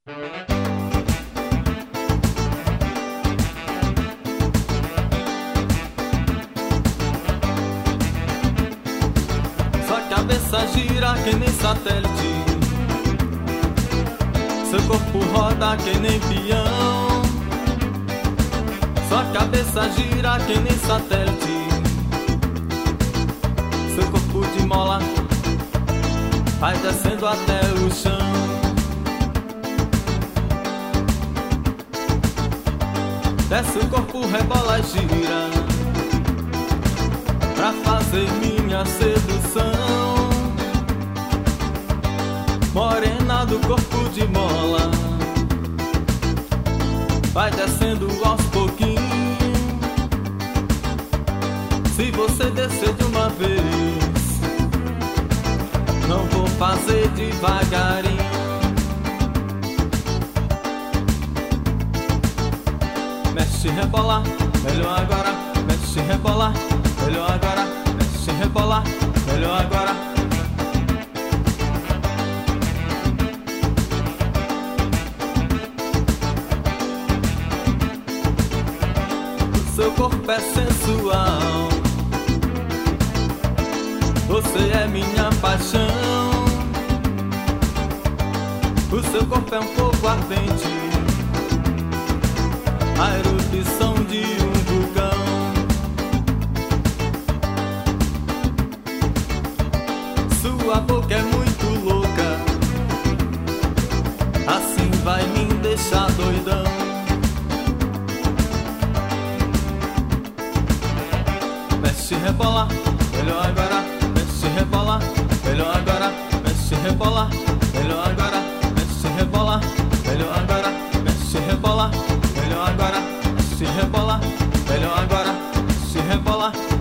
Sua cabeça gira que nem satélite, seu corpo roda que nem peão. Sua cabeça gira que nem satélite, seu corpo de mola vai descendo até o chão. Desce o corpo, rebola e gira pra fazer minha sedução. Morena do corpo de mola vai descendo aos pouquinhos. Se você descer de uma vez, não vou fazer devagarinho. Mexe, rebola, melhor agora. Mexe, rebola, melhor agora. Mexe, rebola, melhor agora. O seu corpo é sensual, você é minha paixão. O seu corpo é um fogo ardente, a erupção de um vulcão. Sua boca é muito louca, assim vai me deixar doidão. Mexe, rebola, melhor agora. Mexe, rebola, melhor agora. Mexe, rebola, melhor agora. Mexe, rebola, melhor agora. Mexe, rebola, melhor agora. Mexe, rebola, melhor agora. Mexe, rebola.